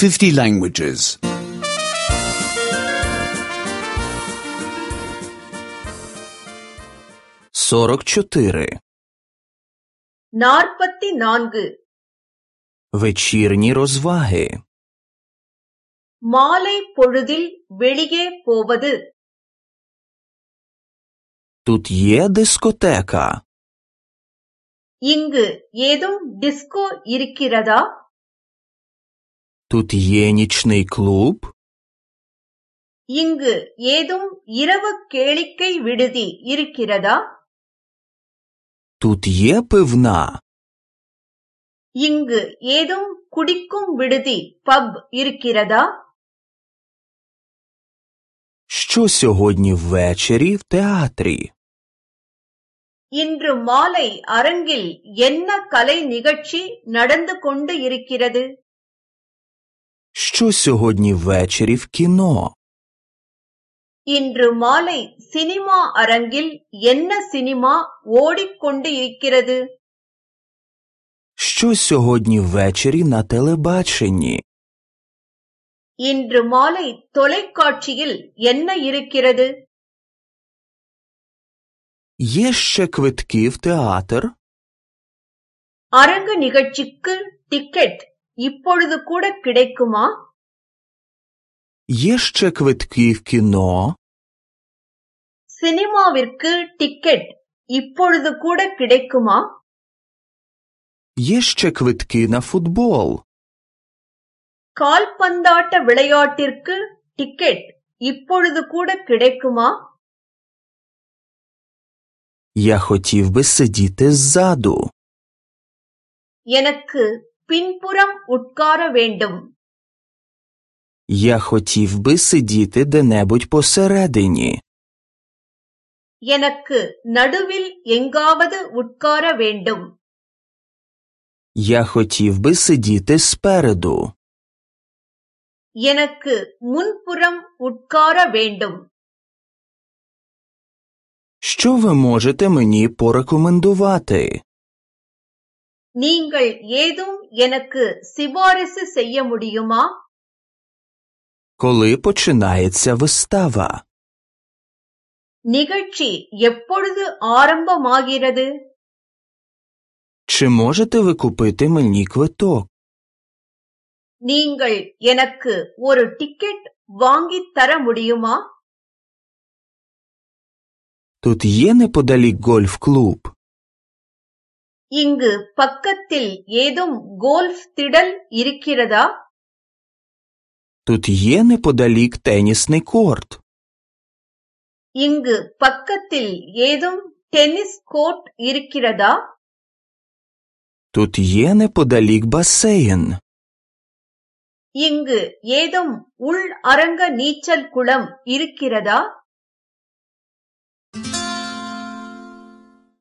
50 languages. 44. 44. Вечірні розваги. மாலை பொழுதில் வெளியே போவது. Тут є дискотека. இங்கு ஏதும் டிஸ்கோ இருக்கிறதா? Тут є нічний клуб. இங்கு ஏதும் இரவு கேளிக்கை விடுதி இருக்கிறதா? Тут є пивна. இங்கு ஏதும் குடிக்கும் விடுதி பப் இருக்கிறதா? Що сьогодні ввечері в театрі? இன்று மாலை அரங்கில் என்ன கலை நிகழ்ச்சி நடந்து கொண்டு இருக்கிறது? Що сьогодні ввечері в кіно? இன்று மாலை சினிமா அரங்கில் என்ன சினிமா ஓடிக்கொண்டு இருக்கிறது? Що сьогодні ввечері на телебаченні? இன்று மாலை தொலைக்காட்சியில் என்ன இருக்கிறது? Є ще квитки в театр? அரங்கு நிகழ்ச்சிக்கு டிக்கெட் இப்பொழுது கூட கிடைக்குமா? Є ще квитки в кіно? சினிமாவிற்கு டிக்கெட் இப்பொழுது கூட கிடைக்குமா? Є ще квитки на футбол? கால்பந்தாட்ட விளையாட்டிற்கு டிக்கெட் இப்பொழுது கூட கிடைக்குமா? Я хотів би сидіти ззаду. எனக்கு பின்புறம் உட்கார வேண்டும். Я хотів би сидіти де-небудь посередині. எனக்கு நடுவில் எங்காவது உட்கார வேண்டும். Я хотів би сидіти спереду. எனக்கு முன்புறம் உட்கார வேண்டும். Що ви можете мені порекомендувати? நீங்கள் ஏதும் எனக்கு சிபாரிசு செய்ய முடியுமா? Коли починається вистава? நிகழ்ச்சி எப்பொழுது ஆரம்பமாகிறது? Чи можете ви купити мені квиток? நீங்கள் எனக்கு ஒரு டிக்கெட் வாங்கித் தர முடியுமா? Тут є неподалік гольф-клуб? இங்கு பக்கத்தில் ஏதும் கோல்ஃப் திடல் இருக்கிறதா? Тут є неподалік тенісний корт? இங்கு பக்கத்தில் ஏதும் டென்னிஸ் கோர்ட் இருக்கிறதா? Тут є неподалік басейн? இங்கு ஏதும் உள் அரங்க நீச்சல் குளம் இருக்கிறதா?